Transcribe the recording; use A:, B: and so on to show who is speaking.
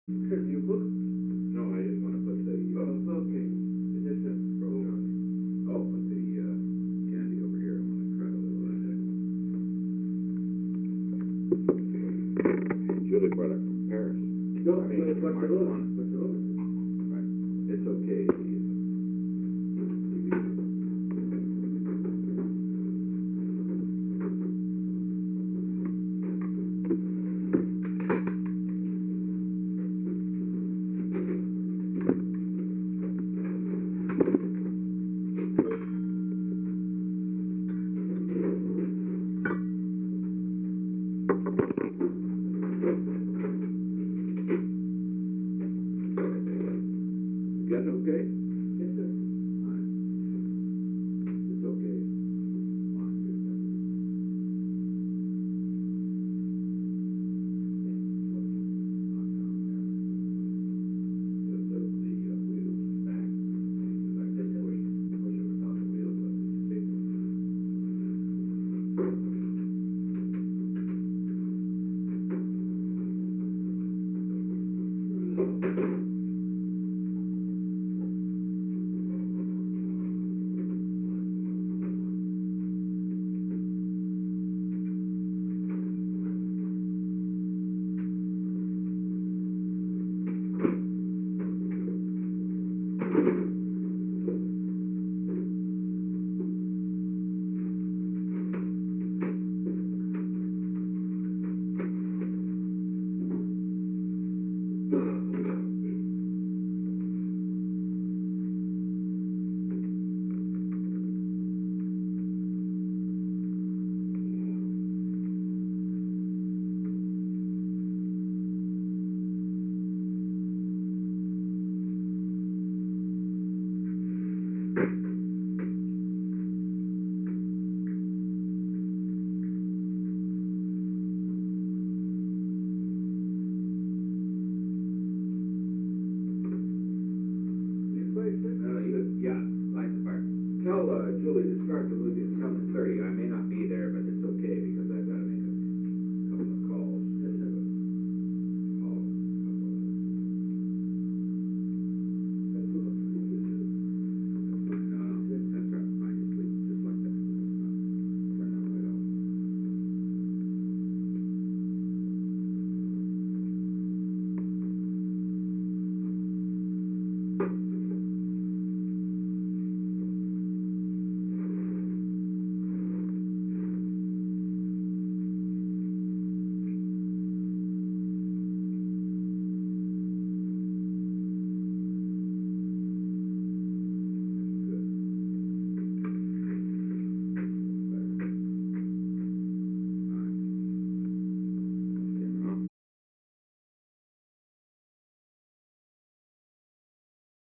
A: You book?
B: No, I just want to put the,
A: Oh, okay. It's just a
B: put the, candy over here. I want to cut a little of that. It's really quite a comparison.
A: No,
B: I mean,
A: Barcelona.
B: Barcelona.
A: Barcelona.